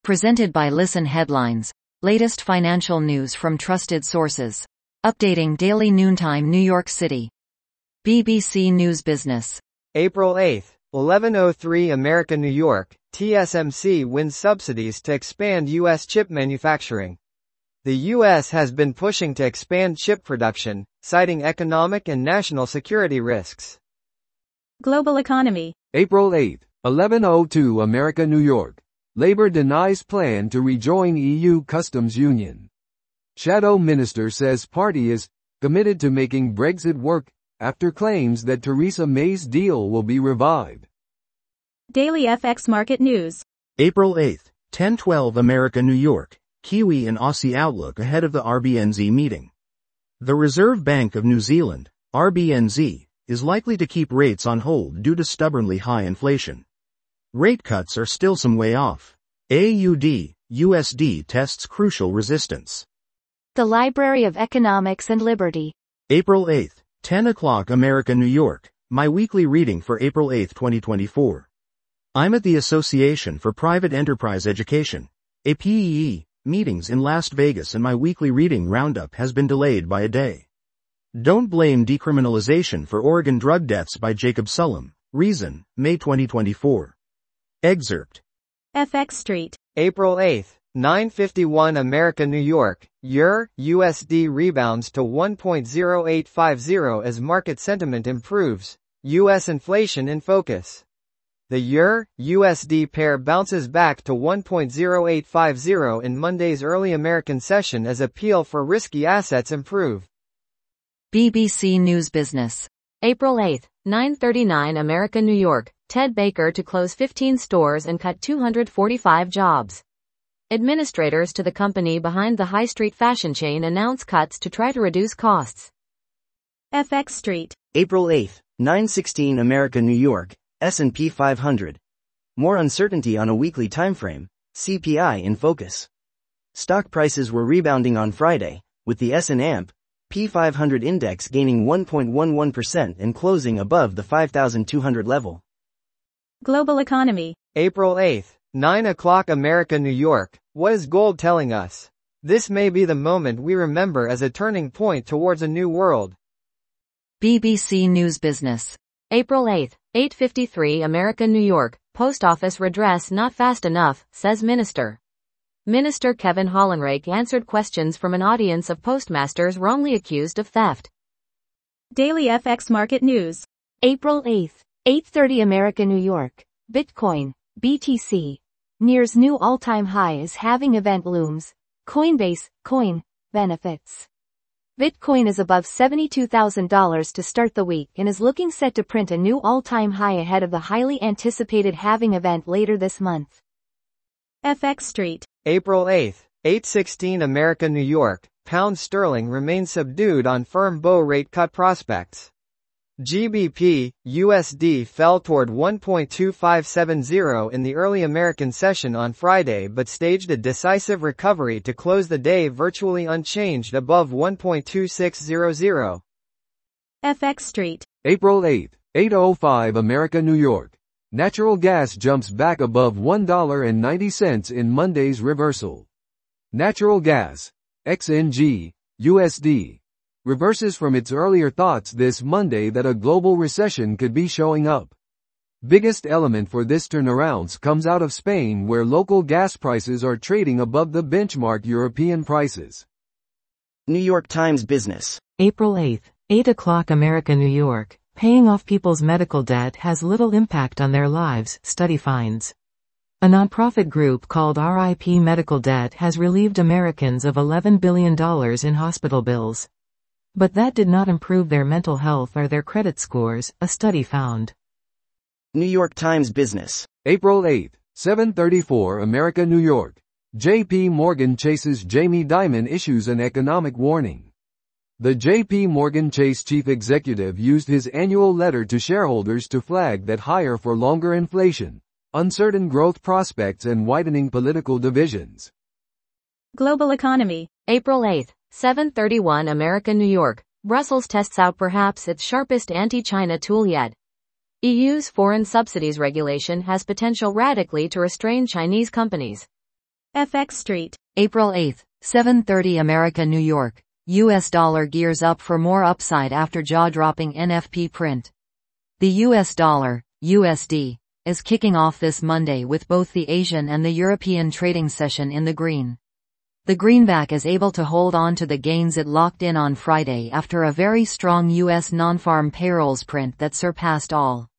Presented by Listen Headlines. Latest financial news from trusted sources. Updating daily noontime New York City. BBC News Business. April 8, 11:03 America New York, TSMC wins subsidies to expand U.S. chip manufacturing. The U.S. has been pushing to expand chip production, citing economic and national security risks. Global economy. April 8, 11:02 America New York. Labour denies plan to rejoin EU customs union. Shadow Minister says party is committed to making Brexit work after claims that Theresa May's deal will be revived. Daily FX market news. April 8, 10:12 America New York. Kiwi and Aussie outlook ahead of the RBNZ meeting. The Reserve Bank of New Zealand, RBNZ, is likely to keep rates on hold due to stubbornly high inflation. Rate cuts are still some way off. AUD, USD tests crucial resistance. The Library of Economics and Liberty. April 8, 10 o'clock America New York, my weekly reading for April 8, 2024. I'm at the Association for Private Enterprise Education, APEE, meetings in Las Vegas and my weekly reading roundup has been delayed by a day. Don't blame decriminalization for Oregon drug deaths by Jacob Sullum. Reason, May 2024. Excerpt. FX Street. April 8, 9:51 America New York, EUR, USD rebounds to 1.0850 as market sentiment improves, U.S. inflation in focus. The EUR, USD pair bounces back to 1.0850 in Monday's early American session as appeal for risky assets improve. BBC News Business. April 8, 9:39 America New York. Ted Baker to close 15 stores and cut 245 jobs. Administrators to the company behind the high street fashion chain announce cuts to try to reduce costs. FX Street. April 8, 9:16 America New York, S&P 500. More uncertainty on a weekly timeframe, CPI in focus. Stock prices were rebounding on Friday, with the S&P 500 index gaining 1.11% and closing above the 5,200 level. Global economy. April 8, 9 o'clock America New York, what is gold telling us? This may be the moment we remember as a turning point towards a new world. BBC News Business. April 8, 8:53 America New York. Post office redress not fast enough, says Minister. Minister Kevin Hollenrake answered questions from an audience of postmasters wrongly accused of theft. Daily FX market news. April 8th, 8:30 America New York. Bitcoin, BTC, nears new all-time high as halving event looms. Coinbase, coin, benefits. Bitcoin is above $72,000 to start the week and is looking set to print a new all-time high ahead of the highly anticipated halving event later this month. FX Street. April 8, 8:16 America New York, pound sterling remains subdued on firm bow rate cut prospects. GBP, USD fell toward 1.2570 in the early American session on Friday but staged a decisive recovery to close the day virtually unchanged above 1.2600. FX Street. April 8, 8:05 America New York. Natural gas jumps back above $1.90 in Monday's reversal. Natural gas, XNG, USD, reverses from its earlier thoughts this Monday that a global recession could be showing up. Biggest element for this turnaround comes out of Spain where local gas prices are trading above the benchmark European prices. New York Times Business. April 8, 8 o'clock America New York. Paying off people's medical debt has little impact on their lives, study finds. A nonprofit group called RIP Medical Debt has relieved Americans of $11 billion in hospital bills. But that did not improve their mental health or their credit scores, a study found. New York Times Business. April 8, 7:34 America New York. J.P. Morgan Chase's Jamie Dimon issues an economic warning. The J.P. Morgan Chase chief executive used his annual letter to shareholders to flag that higher for longer inflation, uncertain growth prospects and widening political divisions. Global economy. April 8, 7:31 America New York. Brussels tests out perhaps its sharpest anti-China tool yet. EU's foreign subsidies regulation has potential radically to restrain Chinese companies. FX Street. April 8, 7:30 America New York. US dollar gears up for more upside after jaw-dropping NFP print. The US dollar, USD, is kicking off this Monday with both the Asian and the European trading session in the green. The greenback is able to hold on to the gains it locked in on Friday after a very strong US non-farm payrolls print that surpassed all